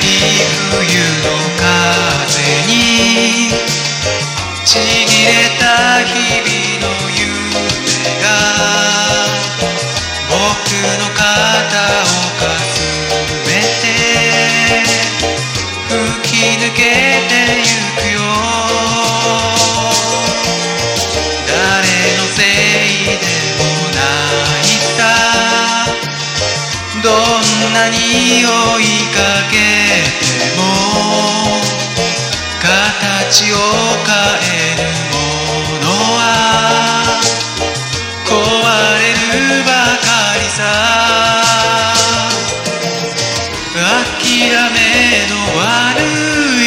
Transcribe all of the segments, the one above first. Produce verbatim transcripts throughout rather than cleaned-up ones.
冬の風にちぎれた日々の夢が僕の肩をかすめて吹き抜けてゆくよ。誰のせいでもないさ、どんなに追いかけても形を変えるものは壊れるばかりさ。諦めの悪い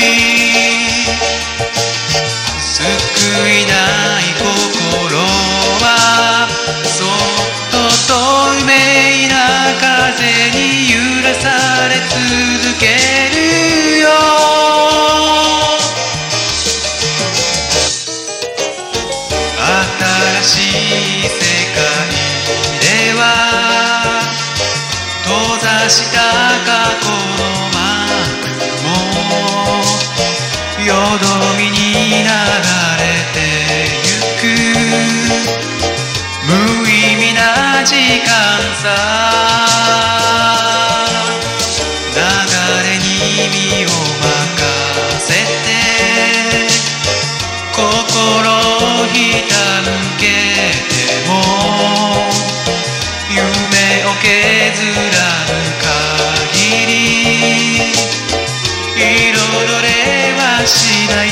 救いない心はそっと透明な風に揺らされ続けるよ。新しい世界では閉ざした過去の幕もよどみに流れてゆく無意味な時間さ。流れに身を任せて心をひたむけても夢を削らぬ限り彩れはしない。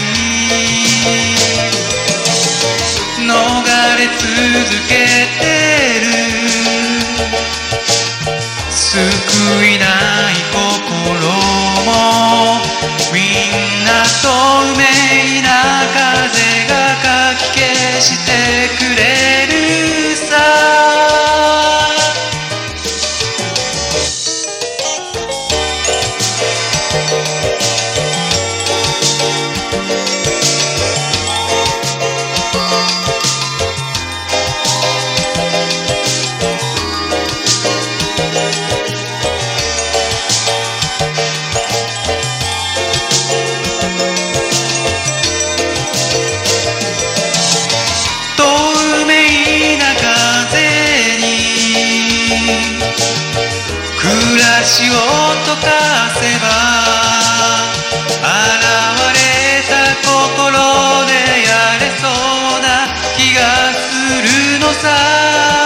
逃れ続けてる救いない心もみんな透明な風がかき消してくれるさ。暮らしを溶かせば現れた心でやれそうな気がするのさ。